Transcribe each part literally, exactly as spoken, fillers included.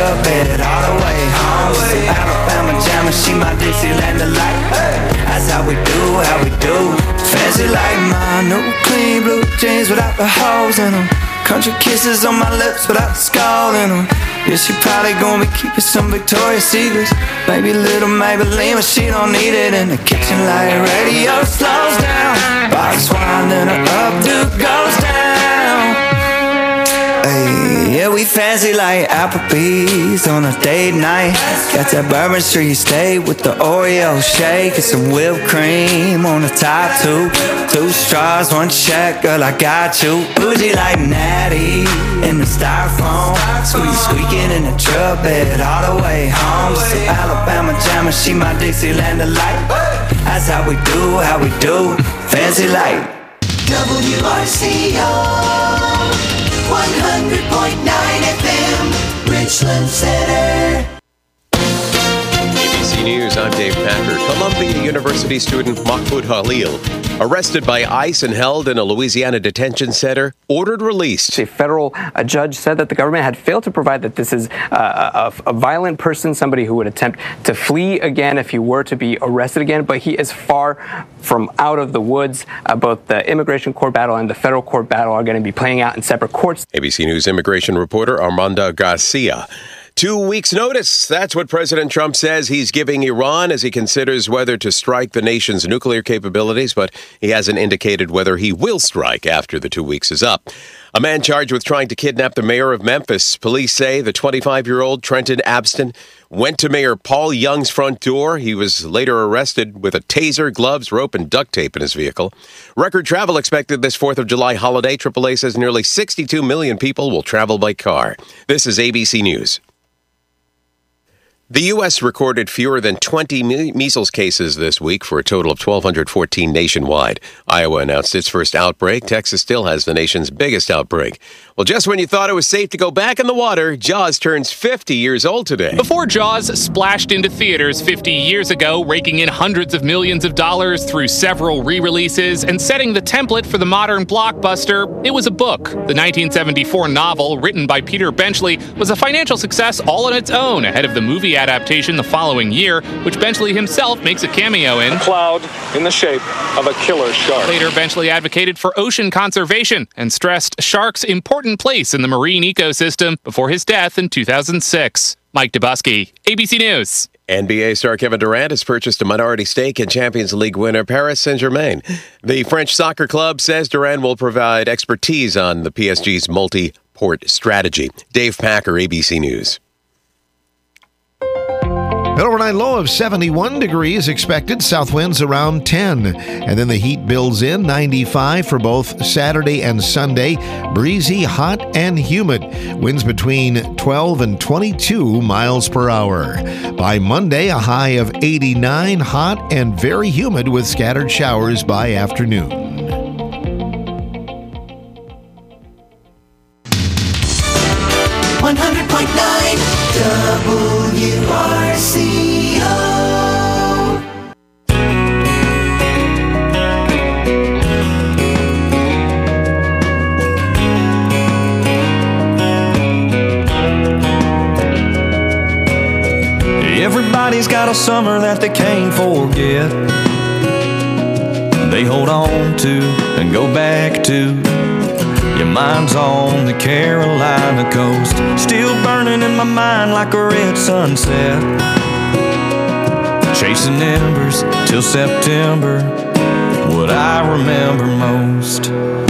truck bed all the way home. Some Alabama jammer, she my Dixieland delight. That's how we do, how we do. Fancy like my new clean blue jeans without the holes in them. Country kisses on my lips without the skull in them. Yeah, she probably gonna be keeping some Victoria's Secrets. Maybe little Maybelline, but she don't need it. In the kitchen light radio slows down. Box wine, then her updo goes down. Hey, yeah, we fancy like Applebee's on a date night. Got that Bourbon Street steak with the Oreo shake and some whipped cream on the top two. Two straws, one check, girl, I got you. Bougie like Natty in the styrofoam. Squeak squeaking in the truck bed all the way home. Some Alabama jammer, she my Dixieland delight. That's how we do, how we do. Fancy like W R C O one hundred point nine F M, Richland Center. A B C News, I'm Dave Packer. Columbia University student Mahmoud Khalil, arrested by ICE and held in a Louisiana detention center, ordered released. A federal a judge said that the government had failed to provide that this is uh, a, a violent person, somebody who would attempt to flee again if he were to be arrested again, but he is far from out of the woods. Uh, both the immigration court battle and the federal court battle are going to be playing out in separate courts. A B C News immigration reporter Armando Garcia. Two weeks' notice. That's what President Trump says he's giving Iran as he considers whether to strike the nation's nuclear capabilities, but he hasn't indicated whether he will strike after the two weeks is up. A man charged with trying to kidnap the mayor of Memphis. Police say the twenty-five-year-old Trenton Abston went to Mayor Paul Young's front door. He was later arrested with a taser, gloves, rope, and duct tape in his vehicle. Record travel expected this fourth of July holiday. triple A says nearly sixty-two million people will travel by car. This is A B C News. The U S recorded fewer than twenty measles cases this week for a total of one thousand two hundred fourteen nationwide. Iowa announced its first outbreak. Texas still has the nation's biggest outbreak. Well, just when you thought it was safe to go back in the water, Jaws turns fifty years old today. Before Jaws splashed into theaters fifty years ago, raking in hundreds of millions of dollars through several re-releases and setting the template for the modern blockbuster, it was a book. The nineteen seventy-four novel, written by Peter Benchley, was a financial success all on its own, ahead of the movie adaptation the following year, which Benchley himself makes a cameo in. A cloud in the shape of a killer shark. Later, Benchley advocated for ocean conservation and stressed sharks' important place in the marine ecosystem before his death in two thousand six. Mike Dubusky, A B C News. N B A star Kevin Durant has purchased a minority stake in Champions League winner Paris Saint-Germain. The French soccer club says Durant will provide expertise on the P S G's multi-port strategy. Dave Packer, A B C News. An overnight low of seventy-one degrees expected, south winds around ten. And then the heat builds in, ninety-five for both Saturday and Sunday. Breezy, hot, and humid. Winds between twelve and twenty-two miles per hour. By Monday, a high of eighty-nine, hot and very humid with scattered showers by afternoon. one hundred point nine W R C O. Everybody's got a summer that they can't forget. They hold on to and go back to. Your mind's on the Carolina coast, still burning in my mind like a red sunset. Chasing embers till September, what I remember most.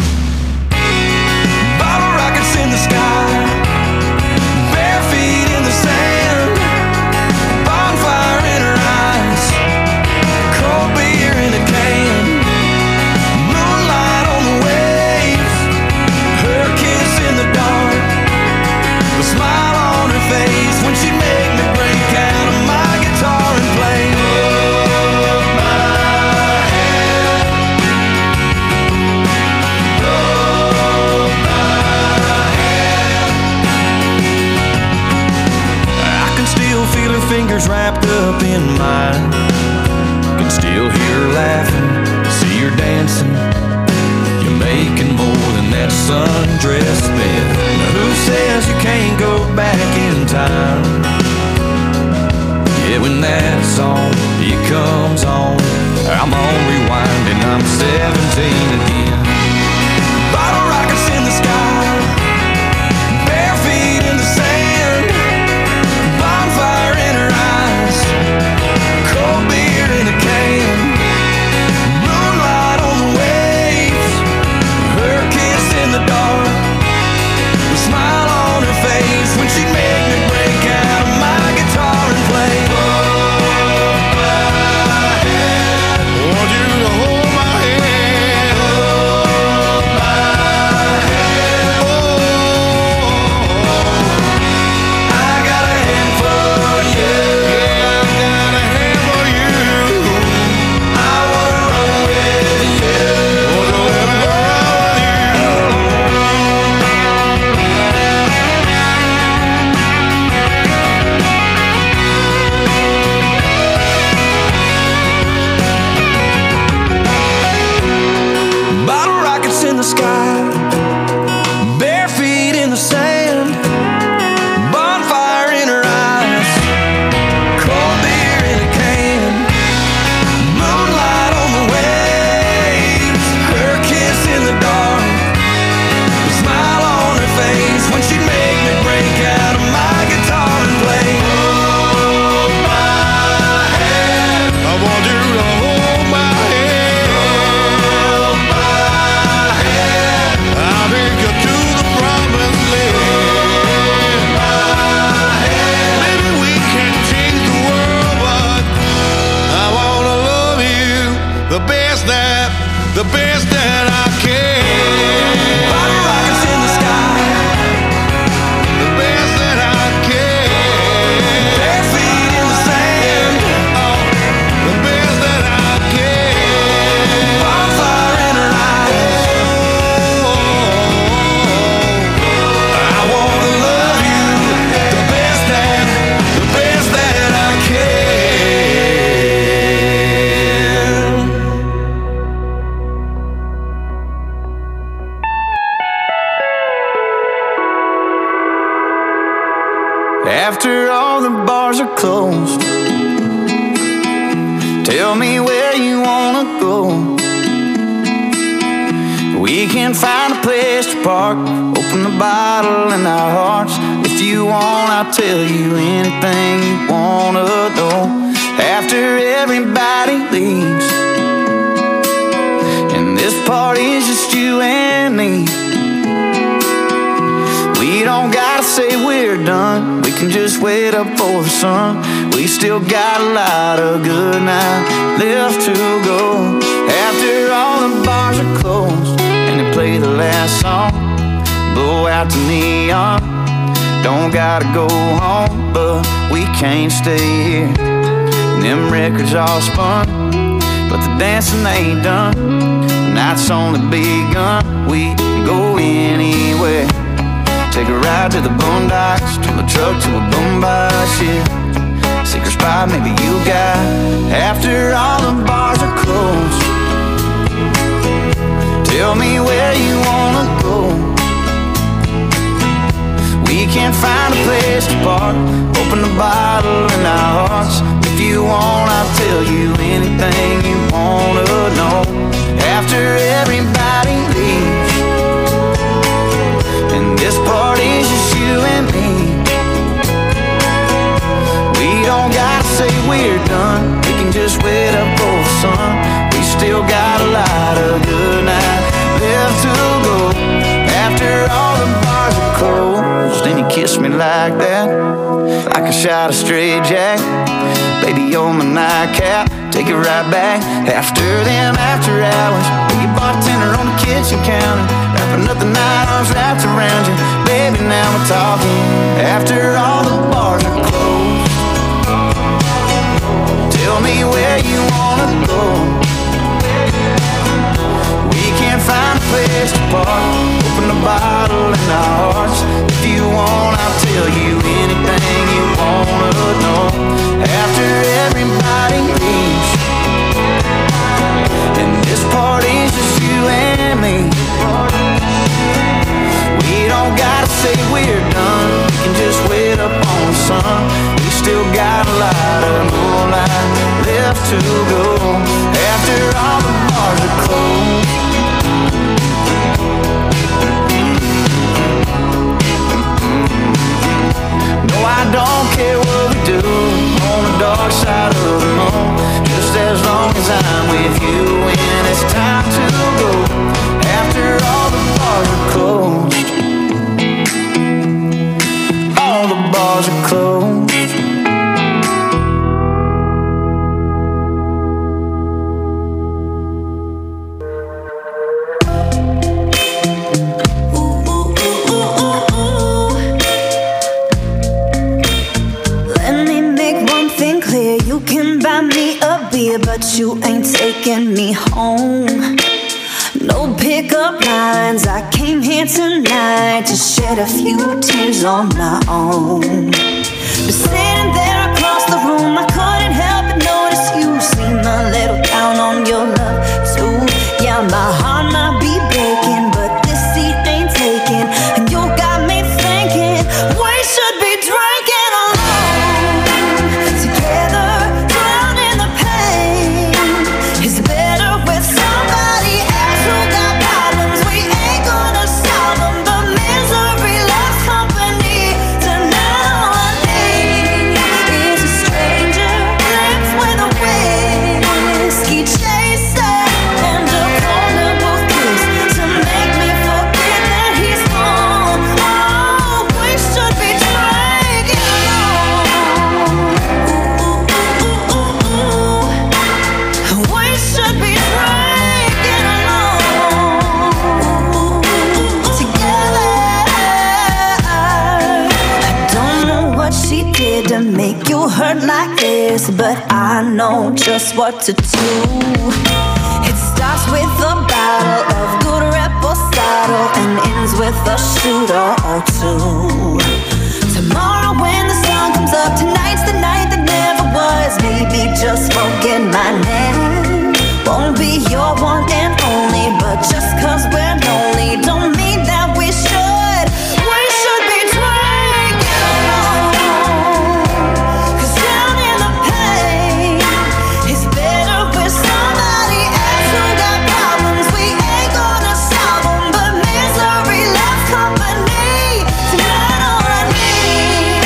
Bottle rockets in the sky, bare feet in the sand, bonfire in her eyes, cold beer in a can, moonlight on the waves, her kiss in the dark, the smile on her face when she made me break out of my guitar and play. Hold my hand, hold my hand. I can still feel her fingers wrapped up in mine, can still hear her laughing, see her dancing. You make making more than that sundress bed. Now who says you can't go back in time? Yeah, when that song, it comes on, I'm on rewind and I'm seventeen again. Bottle rockets in the sky, bare feet in the sand, bonfire in her eyes, cold beer in a can, moonlight on the waves, her kiss in the dark, a smile on her face when she'd make me break out my guitar and play. The best that I can. Bottle rockets in the sky, the best that I can. bare feet in the sand, oh, the best that I can. bonfire in her eyes. Oh, I wanna love you, the best that, the best that I can. After all the bars are closed, tell me where you wanna go. We can find a place to park, open the bottle in our hearts. If you want, I'll tell you anything you wanna know. After everybody leaves, and this party's just you and me, we don't gotta say we're done, we can just wait up for the sun. We still got a lot of good night left to go. After all the bars are closed and they play the last song, blow out the neon, don't gotta go home, but we can't stay here. And them records all spun, but the dancing ain't done. The night's only begun, we can go anywhere. Take a ride to the boondocks, turn the truck to a boom box, yeah. Secret spot maybe you got. After all the bars are closed, tell me where you wanna go. We can find a place to park, open the bottle in our hearts. If you want, I'll tell you anything you wanna know. After everybody leaves, and this party's just you and me, we don't gotta say we're done, we can just wait up for the sun. We still got a lot of good night left to go. After all the bars are closed, and you kiss me like that, like a shot of straight jack. Baby, you're my nightcap, take it right back. After them after hours, be a bartender on the kitchen counter, wrapping up the night, arms wrapped around you. Baby, now we're talking. After all the bars are closed, tell me where you wanna go. We can't find a place to park, open the bottle in our hearts. If you want, I'll tell you anything you wanna know. After everybody leaves, and this party's just you and me, sun. We still got a lot of moonlight left to go after all the bars are closed. No, I don't care what we do on the dark side of the moon, just as long as I'm with you when it's time to go after all the bars are closed. All the bars are closed. But you ain't taking me home. No pickup lines. I came here tonight to shed a few tears on my own. But sitting there across the room, I couldn't help but notice you seem a little down on your love too. Yeah, my heart might be breaking, but this seat ain't taken. And you got me thinking we should be drinking alone together. To make you hurt like this, but I know just what to do. It starts with a bottle of good reposado and ends with a shooter or two. Tomorrow when the sun comes up, tonight's the night that never was. Maybe just forget my name. Won't be your one and only, but just cause we're lonely don't mean that we should. We should be drinking alone. Company tonight, all I need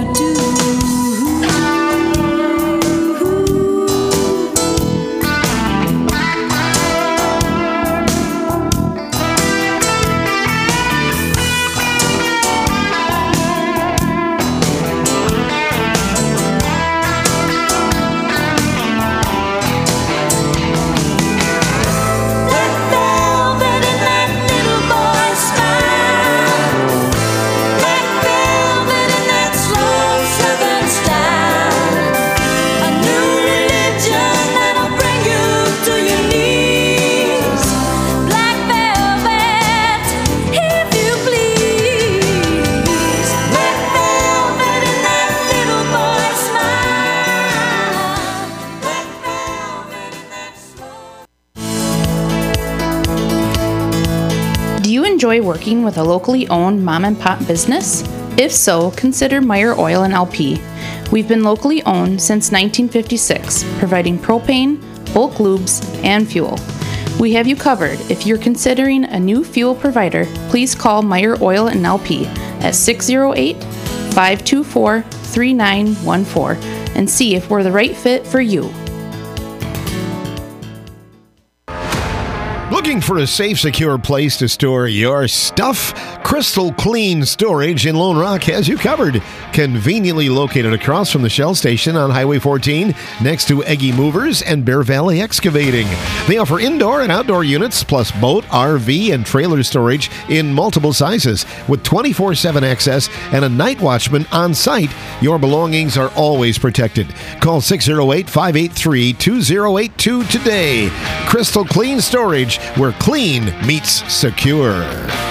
Enjoy working with a locally owned mom and pop business? If so, consider Meyer Oil and L P. We've been locally owned since nineteen fifty-six, providing propane, bulk lubes, and fuel. We have you covered. If you're considering a new fuel provider, please call Meyer Oil and L P at six oh eight, five two four, three nine one four and see if we're the right fit for you. Looking for a safe, secure place to store your stuff? Crystal Clean Storage in Lone Rock has you covered. Conveniently located across from the Shell Station on Highway fourteen, next to Eggy Movers and Bear Valley Excavating. They offer indoor and outdoor units, plus boat, R V, and trailer storage in multiple sizes. With twenty-four seven access and a night watchman on site, your belongings are always protected. Call six oh eight, five eight three, two oh eight two today. Crystal Clean Storage, where clean meets secure.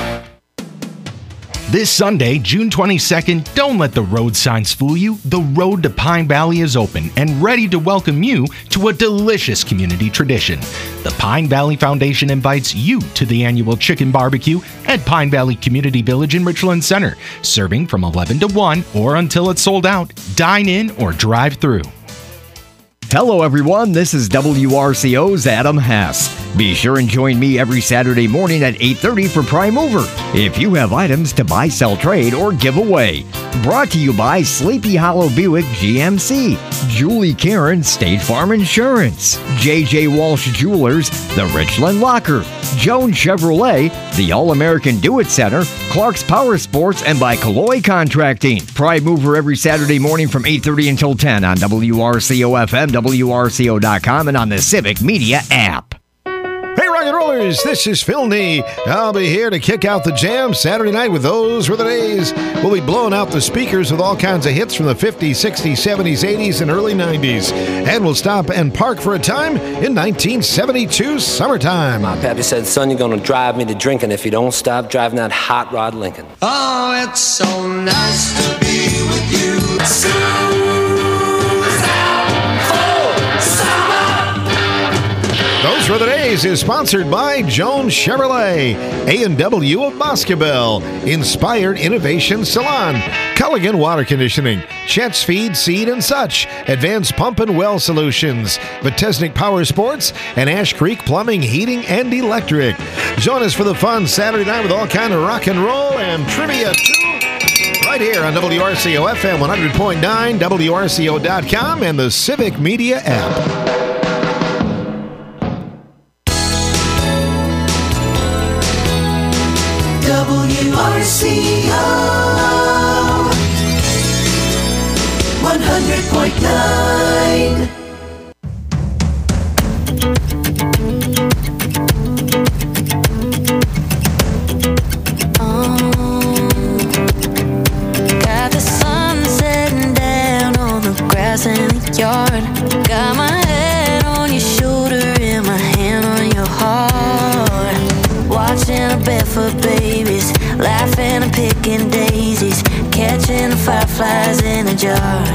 This Sunday, June twenty-second, don't let the road signs fool you. The road to Pine Valley is open and ready to welcome you to a delicious community tradition. The Pine Valley Foundation invites you to the annual chicken barbecue at Pine Valley Community Village in Richland Center, serving from eleven to one or until it's sold out. Dine in or drive through. Hello everyone, this is W R C O's Adam Hess. Be sure and join me every Saturday morning at eight thirty for Prime Mover. If you have items to buy, sell, trade, or give away. Brought to you by Sleepy Hollow Buick G M C, Julie Karen State Farm Insurance, J J Walsh Jewelers, The Richland Locker, Jones Chevrolet, the All-American Do-It Center, Clark's Power Sports, and by Calloy Contracting. Prime Mover every Saturday morning from eight thirty until ten on W R C O F M, W R C O dot com, and on the Civic Media app. Hey, rock and rollers, this is Phil Nee. I'll be here to kick out the jam Saturday night with Those Were the Days. We'll be blowing out the speakers with all kinds of hits from the fifties, sixties, seventies, eighties, and early nineties. And we'll stop and park for a time in nineteen seventy-two summertime. My pappy said, son, you're going to drive me to drinking if you don't stop driving that hot rod Lincoln. Oh, it's so nice to be with you. Those Were the Days is sponsored by Jones Chevrolet, A and W of Boscobel, Inspired Innovation Salon, Culligan Water Conditioning, Chet's Feed, Seed and Such, Advanced Pump and Well Solutions, Vitesnik Power Sports, and Ash Creek Plumbing, Heating, and Electric. Join us for the fun Saturday night with all kind of rock and roll and trivia too, right here on W R C O F M one hundred point nine, W R C O dot com, and the Civic Media app. W R C O one hundred point nine. Got the sun setting down on the grass in the yard. Got my head on your shoulder and my hand on your heart. Watching a barefoot babies, laughing and picking daisies, catching the fireflies in a jar.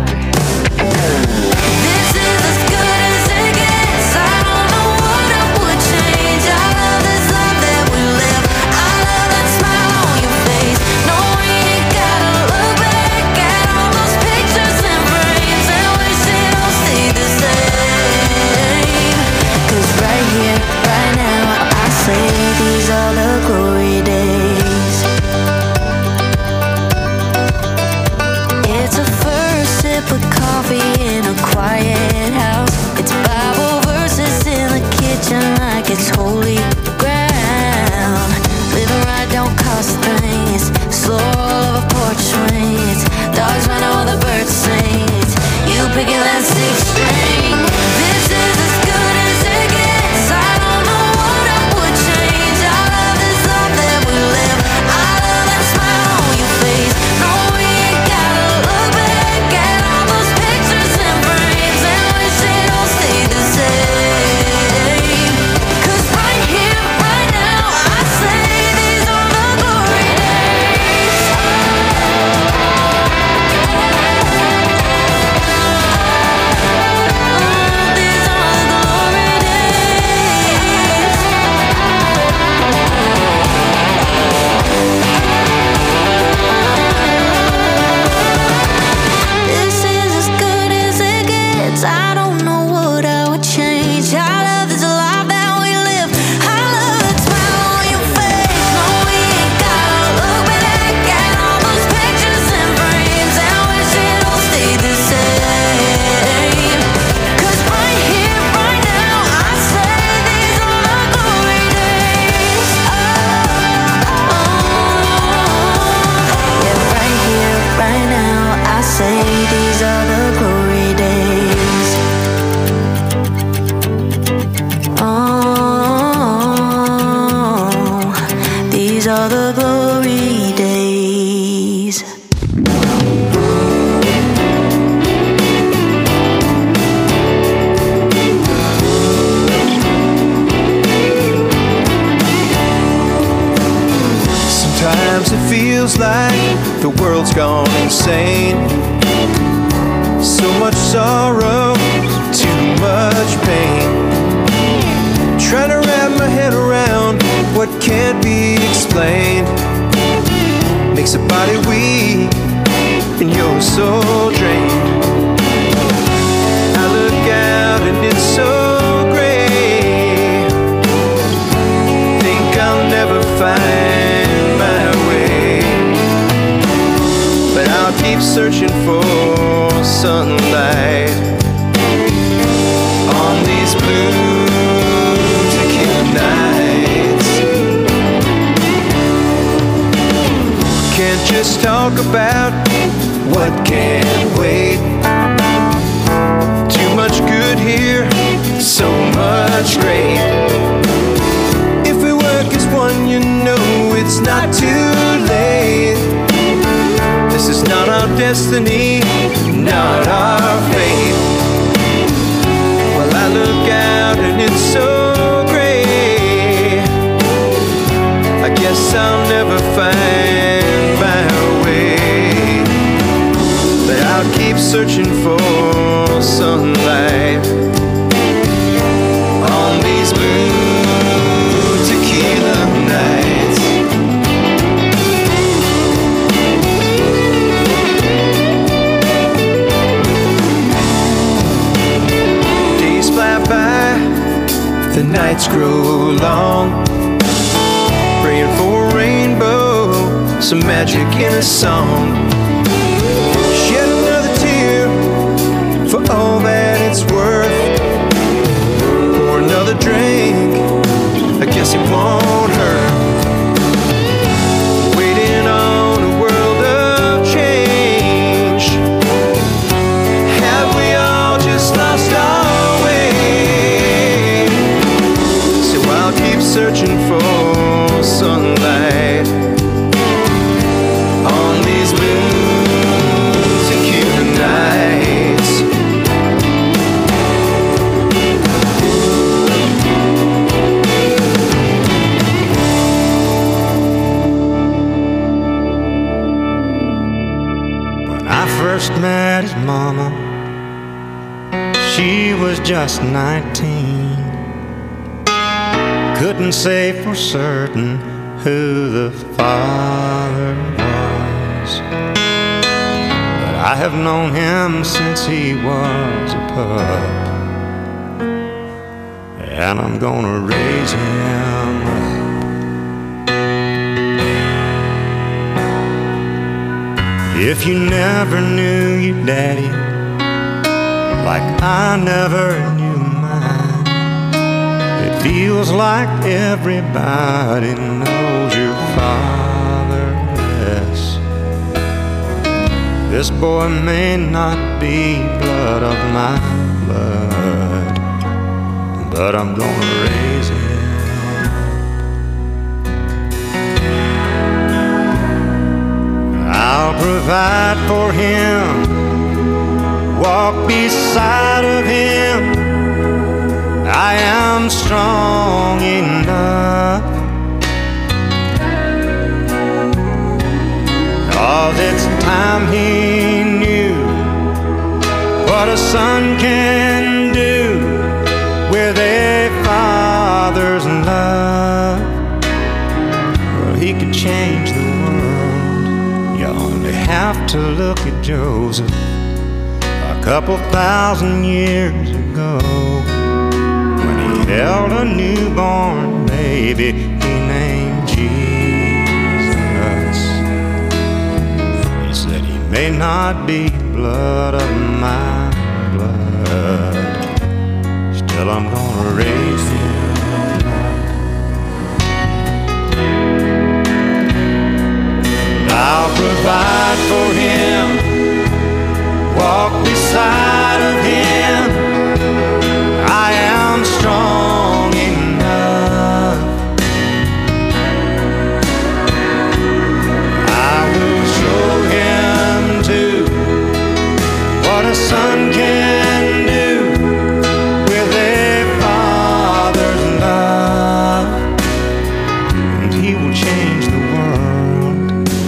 This is as good as it gets. I don't know what I would change. I love this love that we live. I love that smile on your face, knowing you gotta look back at all those pictures and frames and wish it all stayed the same. 'Cause right here, right now, I say these are the glory days. It's picking that six string. This is as good as it gets. I don't know what I would change. I love this love that we live. I love that smile on your face. No, we ain't gotta look back at all those pictures and frames and wish it all stayed the same. 'Cause right here, right now, I say these are the glory days. This is as good as it gets. I don't know what I would change. I love this life that we live. I love that smile on your face. No, we ain't gotta look back at all those pictures and frames and wish it all stayed the same. 'Cause right here, right now, I say these are the glory days. Oh, yeah, right here, right now, I say these are the glory days. Oh, these are the glory days. Sometimes it feels like the world's gone insane. So much sorrow, too much pain. Trying to wrap my head around what can't be explained. Makes a body weak and your soul drained. I look out and it's so gray. Think I'll never find my way, but I'll keep searching for sunlight on these blue tequila nights. Can't just talk about what can't wait. Too much good here, so much great. If we work as one, you know it's not too late. This is not our destiny, not our fate. Well, I look out and it's so gray. I guess I'll never find my way, but I'll keep searching for sunlight on these blue tequila nights. Days fly by, the nights grow long, praying for a rainbow, some magic in a song. Shed another tear for all that it's worth. Pour another drink, I guess it won't hurt. Waiting on a world of change. Have we all just lost our way? So I'll keep searching for sunlight on these blue tequila nights. When I first met his mama, she was just nineteen. Couldn't say for certain who the father was, but I have known him since he was a pup, and I'm gonna raise him up. If you never knew your daddy like I never knew mine, it feels like everybody knows your father less. This boy may not be blood of my blood, but I'm gonna raise him. I'll provide for him, walk beside of him. I am strong enough, 'cause it's time he knew what a son can do with a father's love. Well, he could change the world. You only have to look at Joseph a couple thousand years ago, when he held a newborn baby he named Jesus. He said he may not be blood of my blood, still I'm gonna raise him. I'll provide for him, walk beside of him. I am strong enough. I will show him too what a son can do with a father's love, and he will change the world.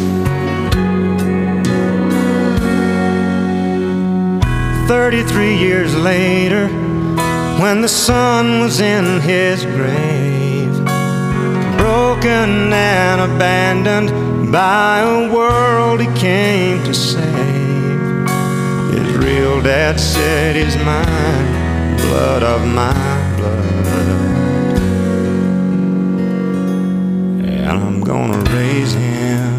Thirty-three years later, when the son was in his grave, broken and abandoned by a world he came to save, his real dad said, he's mine, blood of my blood, and I'm gonna raise him.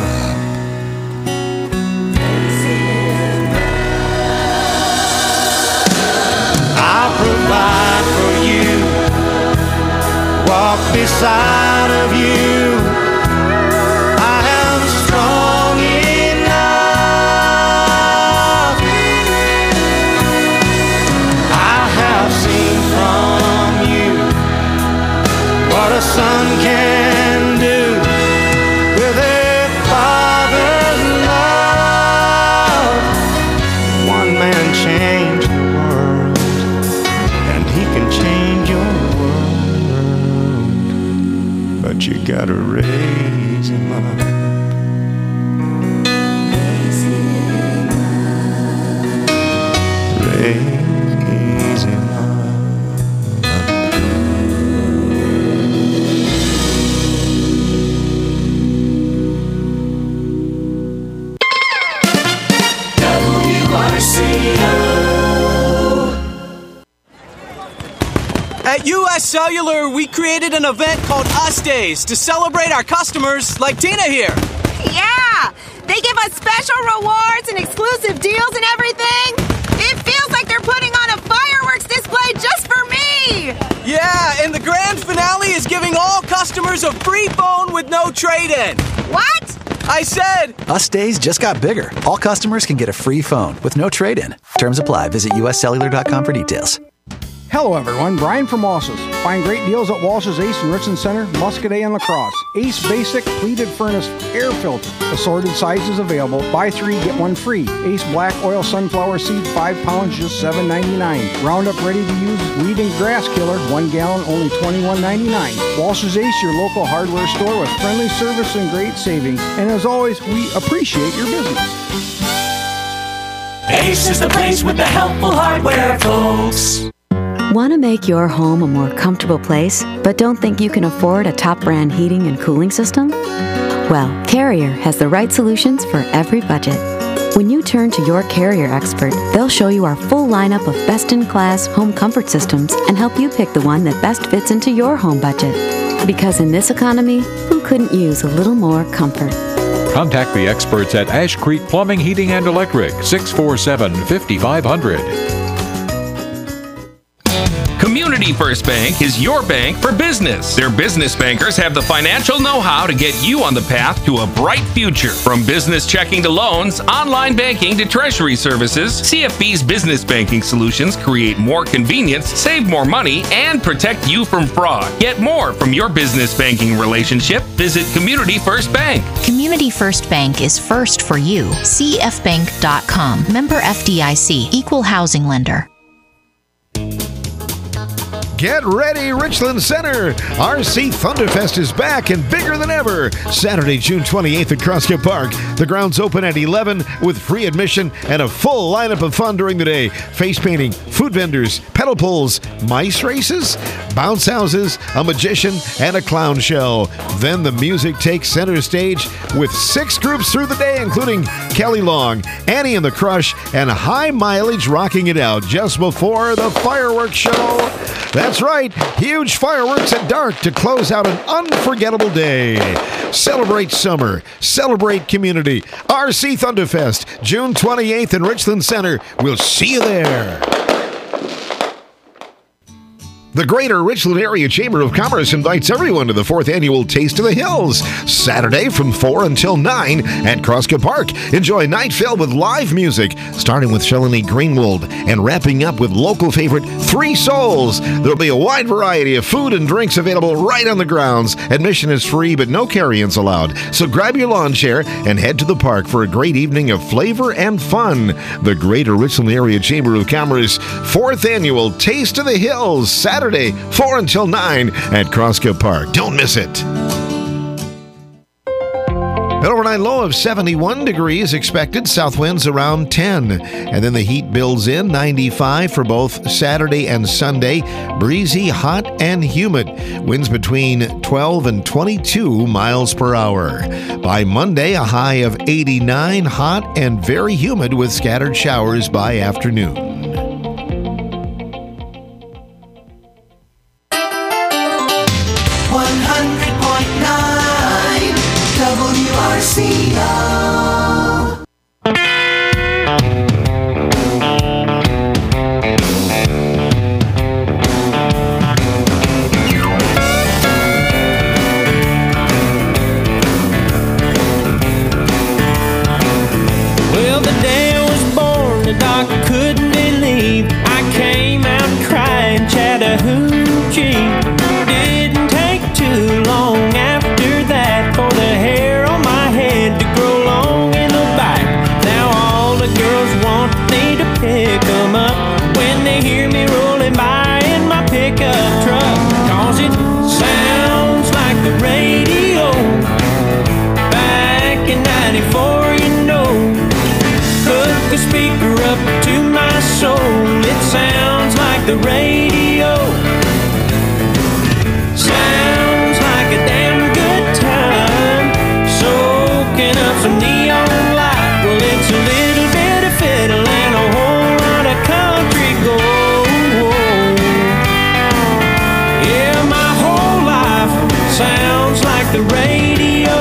I'll provide for you, walk beside of you. I am strong enough. I have seen from you what a son can do with a father's love. One man changed the world, and he can change your world, but you gotta raise him up. Raise him up. Raise him up. W R C O. At U S Cellular, we created an event called Us Days to celebrate our customers like Tina here. Yeah! They give us special rewards and exclusive deals and everything. It feels like they're putting on a fireworks display just for me! Yeah, and the grand finale is giving all customers a free phone with no trade-in. What? I said... Us Days just got bigger. All customers can get a free phone with no trade-in. Terms apply. Visit U S cellular dot com for details. Hello everyone, Brian from Walsh's. Find great deals at Walsh's Ace in Richland Center, Muscadet, and La Crosse. Ace Basic Pleated Furnace Air Filter. Assorted sizes available. Buy three, get one free. Ace Black Oil Sunflower Seed, five pounds, just seven ninety-nine. Roundup Ready to Use Weed and Grass Killer, one gallon, only twenty-one ninety-nine. Walsh's Ace, your local hardware store with friendly service and great savings. And as always, we appreciate your business. Ace is the place with the helpful hardware, folks. Want to make your home a more comfortable place, but don't think you can afford a top brand heating and cooling system? Well, Carrier has the right solutions for every budget. When you turn to your Carrier expert, they'll show you our full lineup of best-in-class home comfort systems and help you pick the one that best fits into your home budget. Because in this economy, who couldn't use a little more comfort? Contact the experts at Ash Creek Plumbing, Heating, and Electric, six four seven, five five zero zero. Community Community First Bank is your bank for business. Their business bankers have the financial know-how to get you on the path to a bright future. From business checking to loans, online banking to treasury services, C F B's business banking solutions create more convenience, save more money, and protect you from fraud. Get more from your business banking relationship. Visit Community First Bank. Community First Bank is first for you. C F bank dot com. Member F D I C. Equal housing lender. Get ready, Richland Center! R C Thunderfest is back and bigger than ever. Saturday, June twenty-eighth at Crosscut Park. The grounds open at eleven with free admission and a full lineup of fun during the day. Face painting, food vendors, pedal pulls, mice races, bounce houses, a magician, and a clown show. Then the music takes center stage with six groups through the day, including Kelly Long, Annie and the Crush, and High Mileage rocking it out just before the fireworks show. That's right, huge fireworks at dark to close out an unforgettable day. Celebrate summer, celebrate community. R C Thunderfest, June twenty-eighth in Richland Center. We'll see you there. The Greater Richland Area Chamber of Commerce invites everyone to the fourth annual Taste of the Hills, Saturday from four until nine at Crosscut Park. Enjoy a night filled with live music, starting with Shalini Greenwald and wrapping up with local favorite Three Souls. There'll be a wide variety of food and drinks available right on the grounds. Admission is free, but no carry-ins allowed. So grab your lawn chair and head to the park for a great evening of flavor and fun. The Greater Richland Area Chamber of Commerce fourth annual Taste of the Hills, Saturday Saturday, four until nine at Crosscut Park. Don't miss it. An overnight low of seventy-one degrees expected, south winds around ten. And then the heat builds in, ninety-five for both Saturday and Sunday. Breezy, hot, and humid. Winds between twelve and twenty-two miles per hour. By Monday, a high of eighty-nine, hot and very humid with scattered showers by afternoon. one hundred point nine W R C O. Well, the day I was born, the doctor couldn't believe I came out crying Chattahoochee. Didn't take too long after that for the hair on my head to grow long in the back. Now all the girls want me to pick 'em up when they hear me rolling by in my pickup truck. 'Cause it sounds like the radio back in ninety-four, you know. Hook a speaker up to my soul. It sounds like the radio. Sounds like a damn good time. Soaking up some neon light. Well, it's a little bit of fiddle and a whole lot of country gold. Yeah, my whole life sounds like the radio.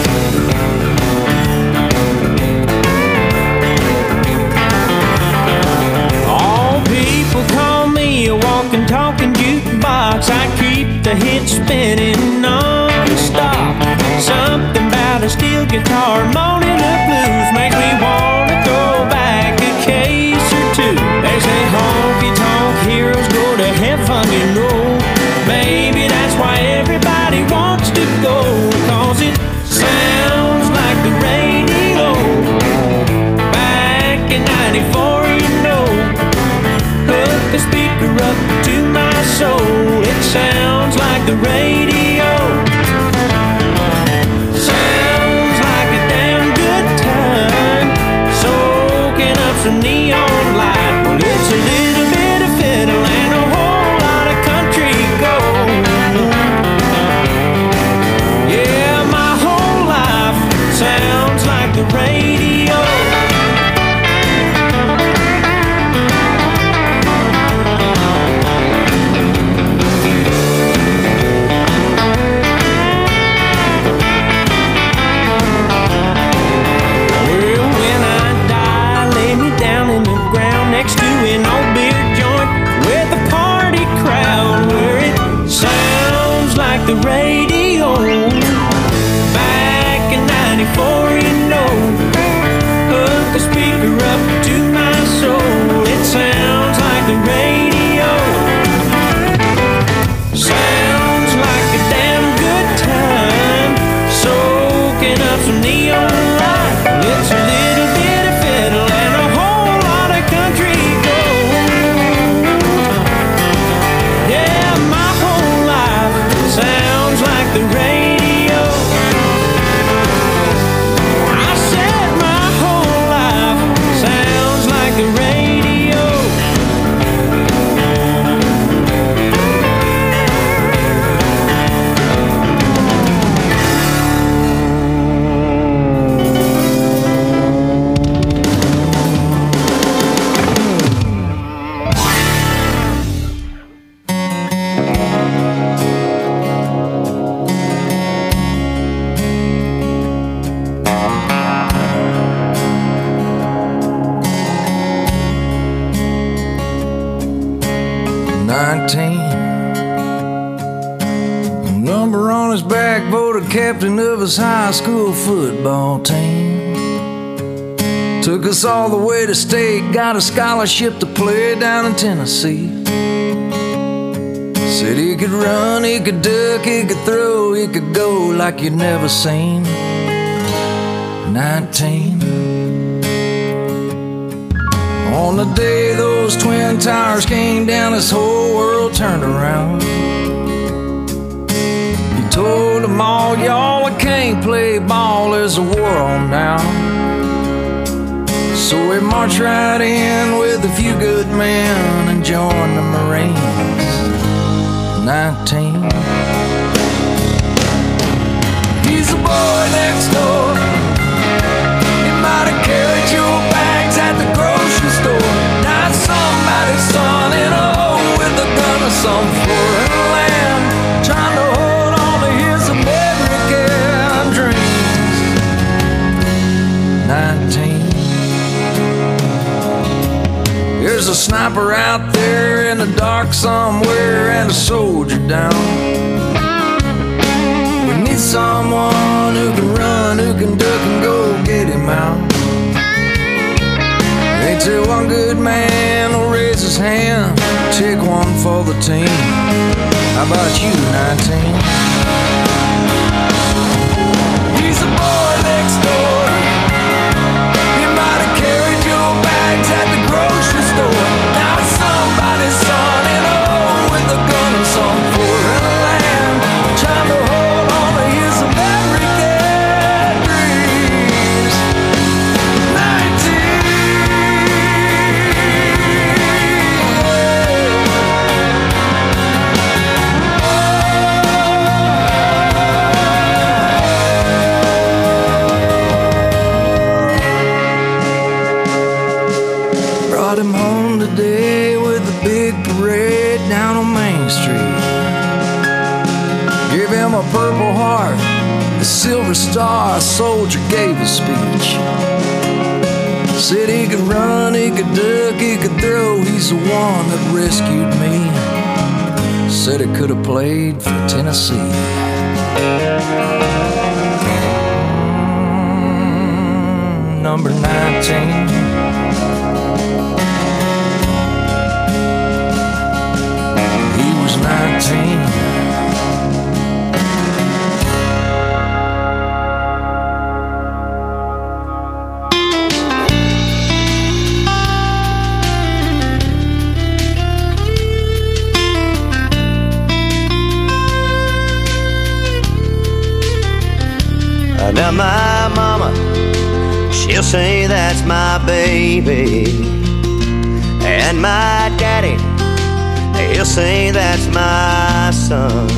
All people call me a walking, talking jukebox. I keep the hits spinning non-stop. Something about a steel guitar moaning the blues makes me want to throw back a case or two. They say honky-tonk heroes go to heaven, you know. Maybe that's why everybody wants to go. 'Cause it sounds like the radio back in ninety-four, you know. Hook the speaker up to my soul. It sounds like the radio. nineteen. Number on his back, voted captain of his high school football team. Took us all the way to state, got a scholarship to play down in Tennessee. Said he could run, he could duck, he could throw, he could go like you'd never seen. Nineteen. On the day those twin towers came down, this whole world turned around. He told them all, y'all, I can't play ball, there's a war on now. So we marched right in with a few good men and joined the Marines. Nineteen. He's the boy next door. He might have carried your bags at the grocery store. Not somebody's son in a hole with a gun or some foreign land, trying to hold on to his American dreams. Nineteen. There's a sniper out there in the dark somewhere and a soldier down. We need someone who can run, who can duck and go get him out. Ain't there one good man will raise his hand, take one for the team. How about you, nineteen? He's the boy next door. He might have carried your bags at the grocery store. Now somebody's son in a hole with a gun or some foreign land, trying to hold on to his American dreams. Nineteen. Brought him home today with a big parade down on Main Street. Gave him a Purple Heart, a Silver Star, a soldier gave a speech. Said he could run, he could duck, he could throw, he's the one that rescued me. Said he could have played for Tennessee. Mm, number nineteen. nineteen. Now my mama, she'll say that's my baby, and my daddy, he'll say that's my son.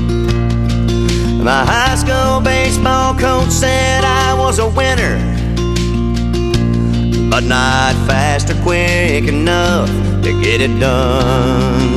My high school baseball coach said I was a winner, but not fast or quick enough to get it done.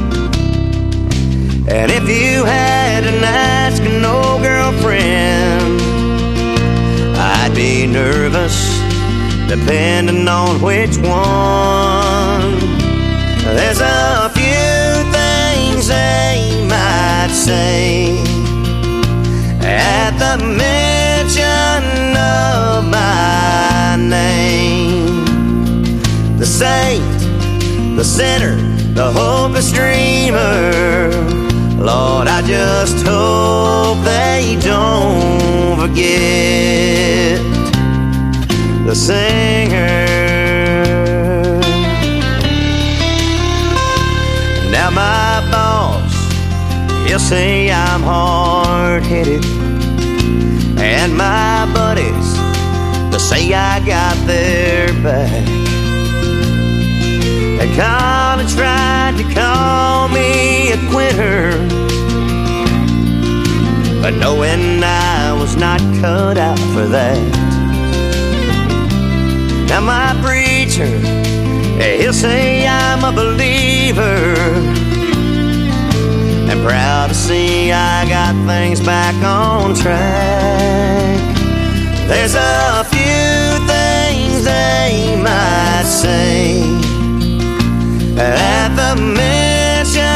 And if you had an ask an old girlfriend, I'd be nervous, depending on which one. There's a few things they might say at the mention of my name. The saint, the sinner, the hopeless dreamer. Lord, I just hope they don't forget the singer. Now my boss, he'll say I'm hard-headed, and my buddies, they'll say I got their back. At college tried to call me a quitter, but knowing I was not cut out for that. Now my preacher, he'll say I'm a believer, and proud to see I got things back on track. There's a few things they might say at the mention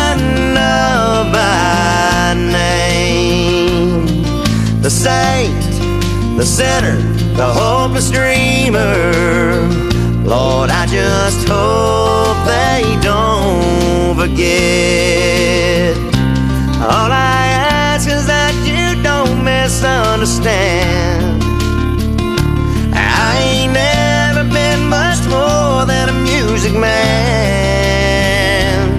the sinner, the hopeless dreamer. Lord, I just hope they don't forget. All I ask is that you don't misunderstand. I ain't never been much more than a music man.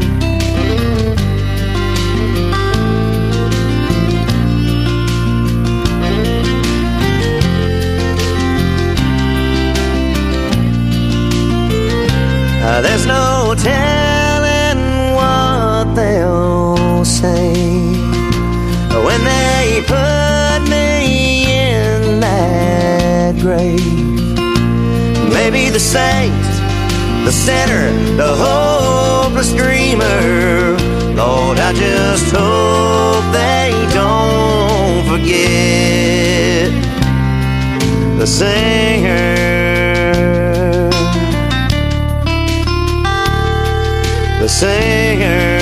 Uh, there's no telling what they'll say when they put me in that grave. Maybe the saint, the sinner, the hopeless dreamer. Lord, I just hope they don't forget the singer, the singer.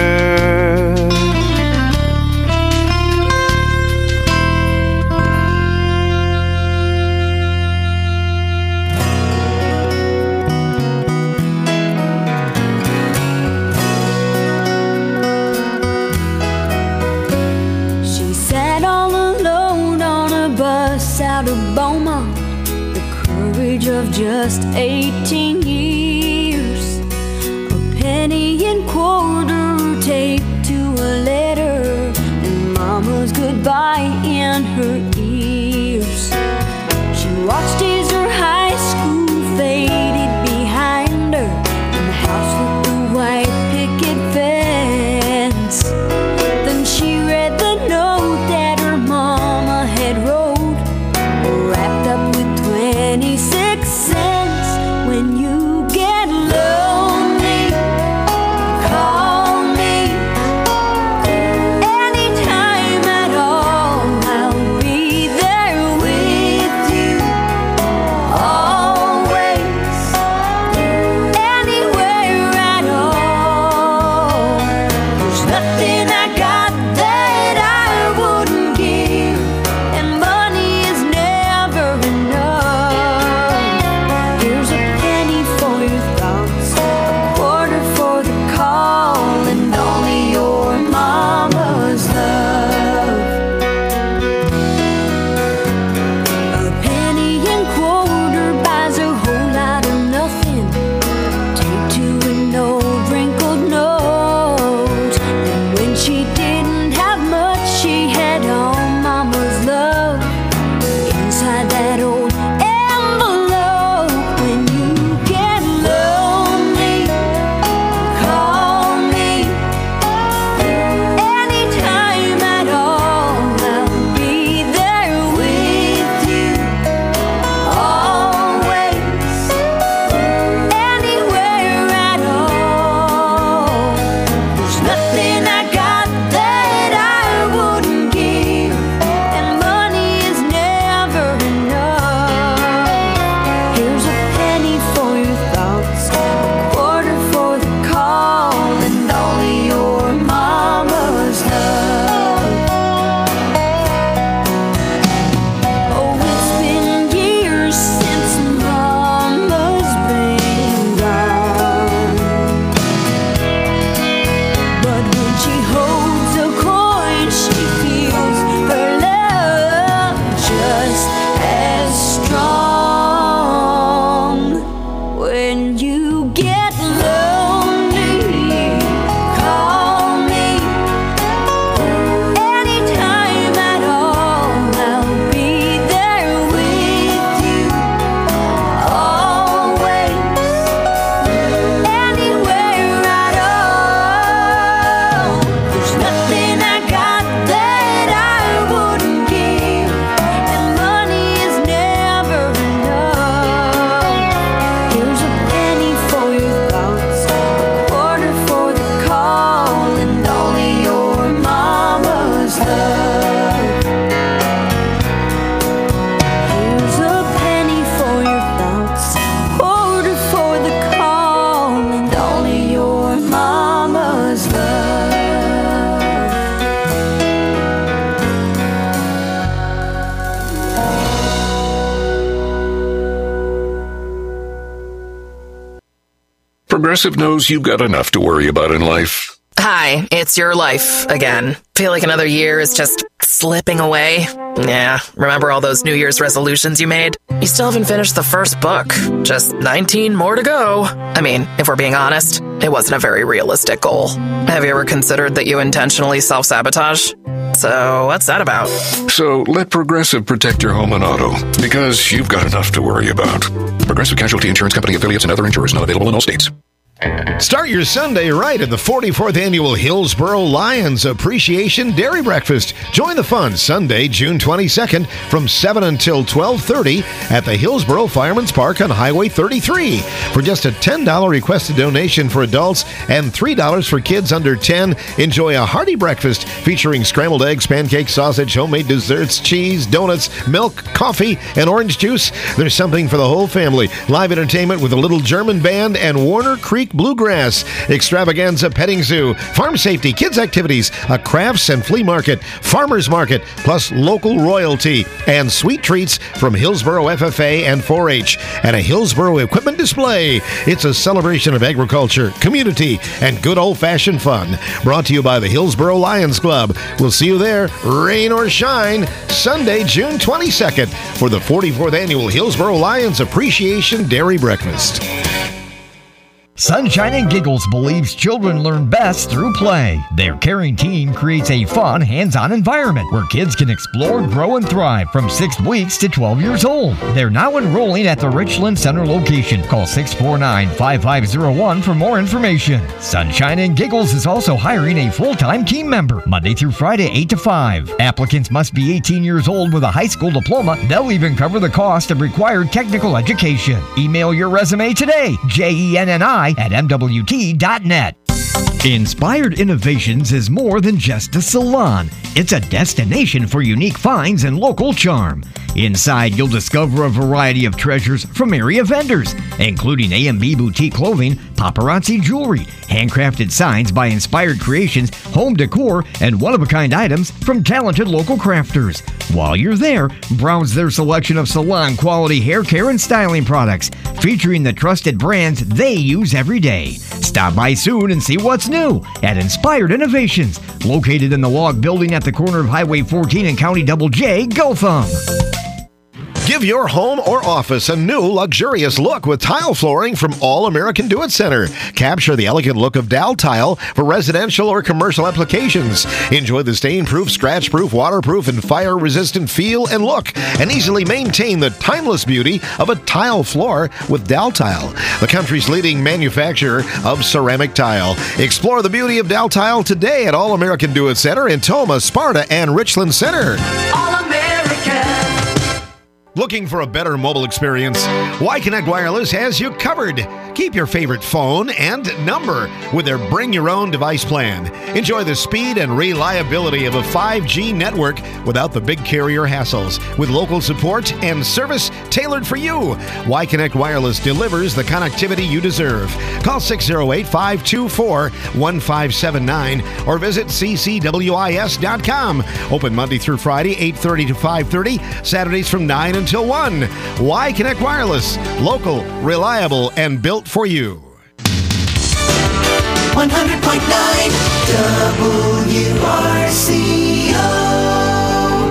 She sat all alone on a bus out of Beaumont, the courage of just eighteen years. A penny and quarter taped to a letter, and Mama's goodbye in her ears. She watched as her high school faded behind her, and the house with the white picket fence. Then she read the note that her mama had wrote, wrapped up with twenty-six cents. When you get lonely, call me. Anytime at all, I'll be there with you. Always, anywhere at all. There's nothing I got that I wouldn't give, and money is never enough. Here's a penny for your thoughts, a quarter for the call, and only your mama's love. A penny and quarter buys a whole lot of nothing. Take to an old wrinkled note, and when she didn't have much, she had all mama's love inside that old envelope. When you get lonely, call me. Anytime at all, I'll be there with you. Always, anywhere at all. There's nothing I got that I wouldn't give, and money is never enough. Here's a penny for your thoughts, a quarter for the call, and only your mama's love. Oh, it's been years since mama's been gone, but when she holds a coin, she feels her love just as strong. When you get lonely, call me. Anytime at all, I'll be there with you. Always, anywhere at all. There's nothing I got that I wouldn't give, and money is never enough. Here's a penny for your Progressive knows you've got enough to worry about in life. Hi, it's your life again. Feel like another year is just slipping away? Yeah, remember all those New Year's resolutions you made? You still haven't finished the first book. Just nineteen more to go. I mean, if we're being honest, it wasn't a very realistic goal. Have you ever considered that you intentionally self-sabotage? So, what's that about? So, let Progressive protect your home and auto, because you've got enough to worry about. Progressive Casualty Insurance Company affiliates and other insurers not available in all states. Start your Sunday right at the forty-fourth Annual Hillsboro Lions Appreciation Dairy Breakfast. Join the fun Sunday, June twenty-second from seven until twelve thirty at the Hillsboro Fireman's Park on Highway thirty-three. For just a ten dollars requested donation for adults and three dollars for kids under ten, enjoy a hearty breakfast featuring scrambled eggs, pancakes, sausage, homemade desserts, cheese, donuts, milk, coffee, and orange juice. There's something for the whole family. Live entertainment with a little German band and Warner Creek Bluegrass, extravaganza petting zoo, farm safety, kids activities, a crafts and flea market, farmers market, plus local royalty, and sweet treats from Hillsboro F F A and four H, and a Hillsboro equipment display. It's a celebration of agriculture, community, and good old-fashioned fun. Brought to you by the Hillsboro Lions Club. We'll see you there, rain or shine, Sunday, June twenty-second for the forty-fourth Annual Hillsboro Lions Appreciation Dairy Breakfast. Sunshine and Giggles believes children learn best through play. Their caring team creates a fun, hands-on environment where kids can explore, grow, and thrive from six weeks to twelve years old. They're now enrolling at the Richland Center location. Call six four nine, five five zero one for more information. Sunshine and Giggles is also hiring a full-time team member, Monday through Friday, eight to five. Applicants must be eighteen years old with a high school diploma. They'll even cover the cost of required technical education. Email your resume today, J E N N I at M W T dot net. Inspired Innovations is more than just a salon. It's a destination for unique finds and local charm. Inside, you'll discover a variety of treasures from area vendors, including A and B Boutique Clothing, paparazzi jewelry, handcrafted signs by Inspired Creations, home decor, and one-of-a-kind items from talented local crafters. While you're there, browse their selection of salon-quality hair care and styling products, featuring the trusted brands they use every day. Stop by soon and see what's new at Inspired Innovations, located in the log building at the corner of Highway fourteen and County Double J, Gotham. Give your home or office a new luxurious look with tile flooring from All American Do It Center. Capture the elegant look of Dow tile for residential or commercial applications. Enjoy the stain-proof, scratch-proof, waterproof, and fire-resistant feel and look, and easily maintain the timeless beauty of a tile floor with Dow tile, the country's leading manufacturer of ceramic tile. Explore the beauty of Dow tile today at All American Do It Center in Toma, Sparta, and Richland Center. All American. Looking for a better mobile experience? Y-Connect Wireless has you covered. Keep your favorite phone and number with their Bring Your Own Device plan. Enjoy the speed and reliability of a five G network without the big carrier hassles, with local support and service tailored for you. Y-Connect Wireless delivers the connectivity you deserve. Call six oh eight, five two four, one five seven nine or visit c c w i s dot com. Open Monday through Friday, eight thirty to five thirty, Saturdays from nine until one. Y-Connect Wireless, local, reliable, and built for you. one hundred point nine W R C O.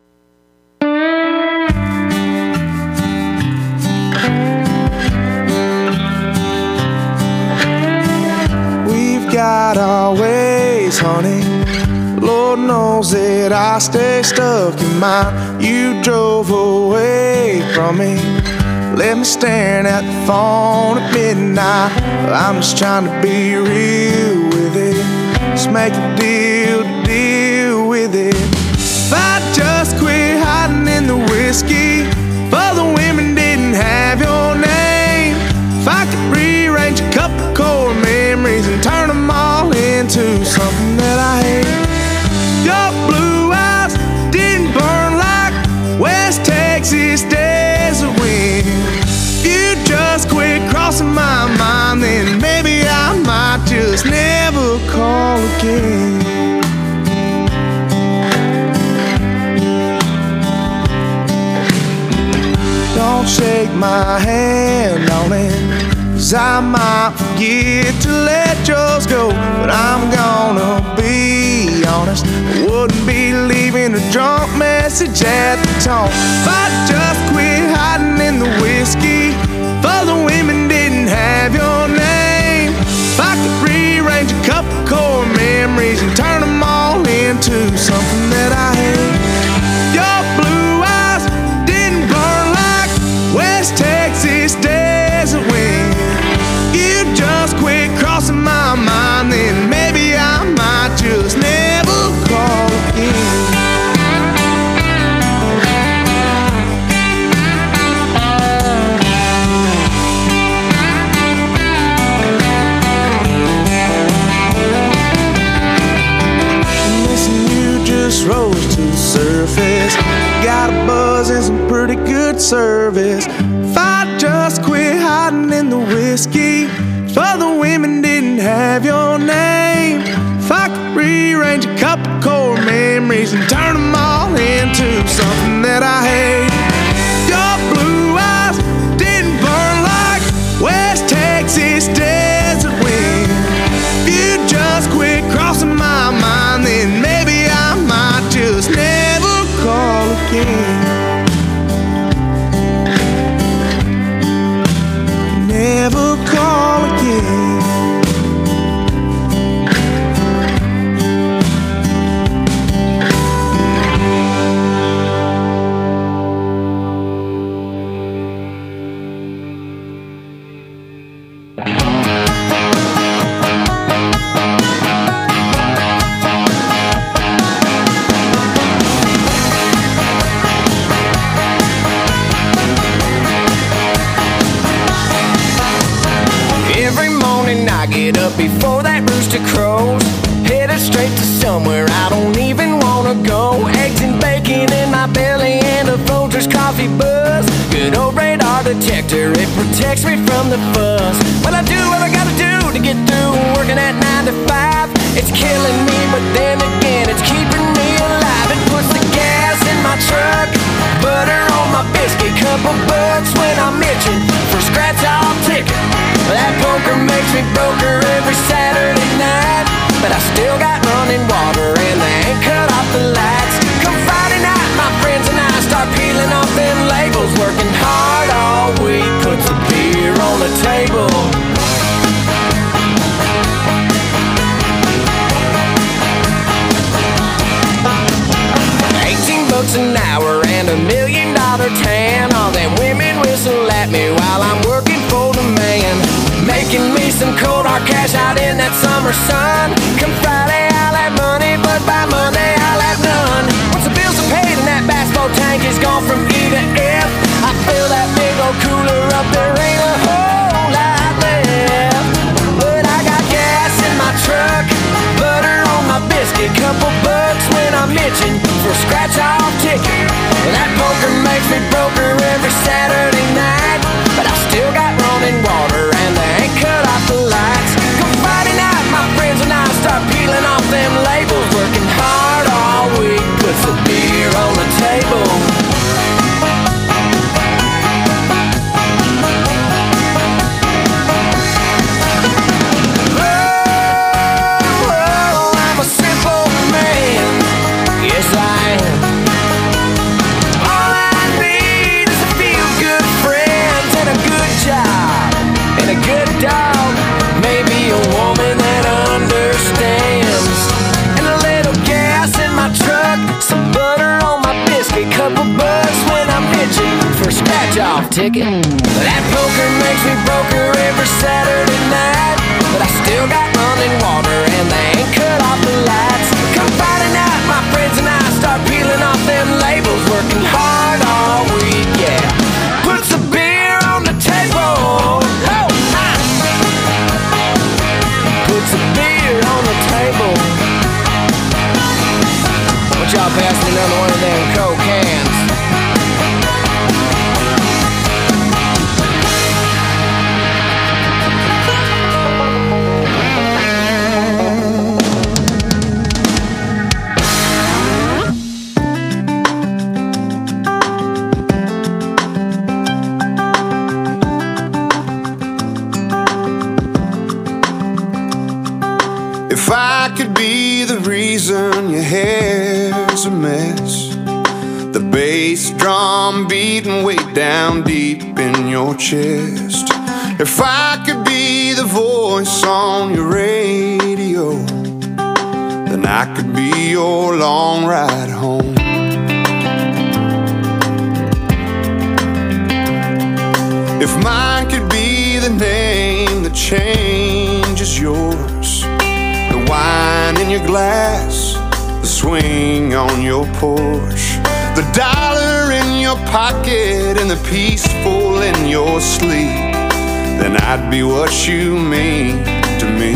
We've got our ways, honey. Lord knows that I stay stuck in mine. You drove away from me, left me staring at the phone at midnight. I'm just trying to be real with it. Just make a deal to deal with it. If I just quit hiding in the whiskey, if other women didn't have your name, if I could rearrange a couple core memories and turn them all into something that I hate. Your blue eyes didn't burn like West Texas desert wind. You just quit crossing my mind, then maybe I might just never call again. Don't shake my hand on it, 'cause 'cause I might forget to let yours go. But I'm gonna be honest, I wouldn't be leaving a drunk message at the tone. If I just quit hiding in the whiskey, if other women didn't have your name, if I could rearrange a couple core memories and turn them all into something that I hate. Your blue eyes didn't burn like West Texas desert wind. You just quit crossing my mind, then maybe I might just never call again. Rose to the surface, got a buzz and some pretty good service. If I just quit hiding in the whiskey, if other women didn't have your name, if I could rearrange a couple core memories and turn them all into something that I hate. Your blue eyes didn't burn like West Texas desert wind. If you just quit crossing my mind, then maybe I might just never call again. Never call again. Get up before that rooster crows, headed straight to somewhere I don't even wanna go. Eggs and bacon in my belly and a Folgers coffee buzz. Good old radar detector, it protects me from the fuss. Well, I do what I gotta do to get through working at nine to five. It's killing me, but then again, it's keeping me alive. It puts the gas in my truck, butter on my biscuit, couple bucks when I'm itching for scratch-off ticket. That poker makes me broker every Saturday night, but I still got running water and they ain't cut off the lights. Come Friday night, my friends and I start peeling off them labels, working hard all week, puts a beer on the table. eighteen bucks an hour and a million dollar tan. All them women whistle at me while I'm working for the man, making me some cold hard cash out in that summer sun. Come Friday I'll have money, but by Monday I'll have none. Once the bills are paid and that bass boat tank is gone from E to F, I fill that big old cooler up, there ain't a whole lot left. But I got gas in my truck, butter on my biscuit, couple bucks when I'm itching for a scratch-off ticket. That poker makes me broker every Saturday night, but I still got running water and they ain't cut off the lights. Come Friday night, my friends and I start peeling off them labels, working hard all week, puts a beer on the table. Scratch-off ticket. That poker makes me broker every Saturday night, but I still got running water and they ain't cut off the lights. Come Friday night, my friends and I start peeling off them labels, working hard all week, yeah. Puts a beer on the table. Oh, ah. Puts a beer on the table. What y'all pass me another one of them Coke cans? could be the reason your hair's a mess, the bass drum beating way down deep in your chest, if I could be the voice on your radio, then I could be your long ride home. If mine could be the name that changes yours, the wine in your glass, the swing on your porch, the dollar in your pocket and the peaceful in your sleep, then I'd be what you mean to me.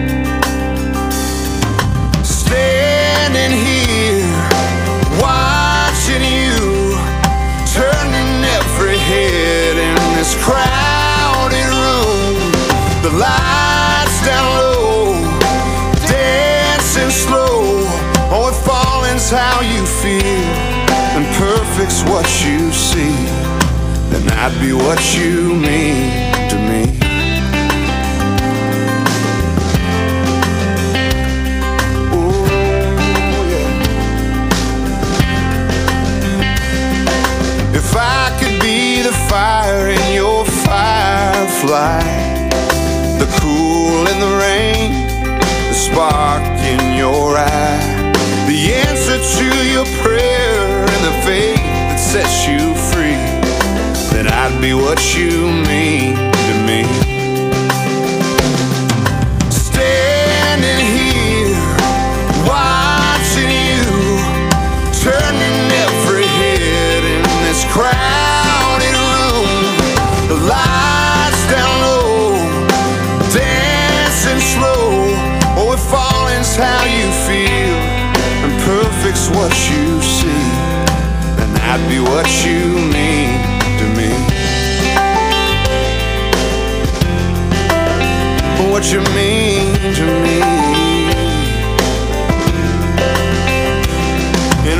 Standing here, watching you, turning every head in this crowded room, the lights down low, dancing slow. Oh, if falling's how you feel and perfect's what you see, then I'd be what you mean to me. Oh, yeah. If I could be the fire in your firefly, the cool in the rain, the spark in your eye, the answer to your prayer and the faith that sets you free, then I'd be what you mean to me. Standing here, watching you, turning every head in this crowded room, the lights down low, dancing slow. Oh, if falling's how you feel and perfect's what you see, then I'd be what you mean to me. What you mean to me. And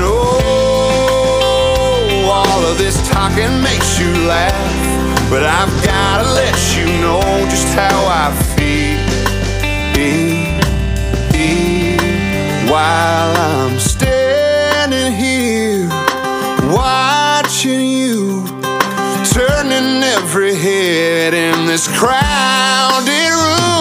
oh, all of this talking makes you laugh, but I've gotta let you know just how I feel while I'm standing here watching you, turning every head in this crowded room.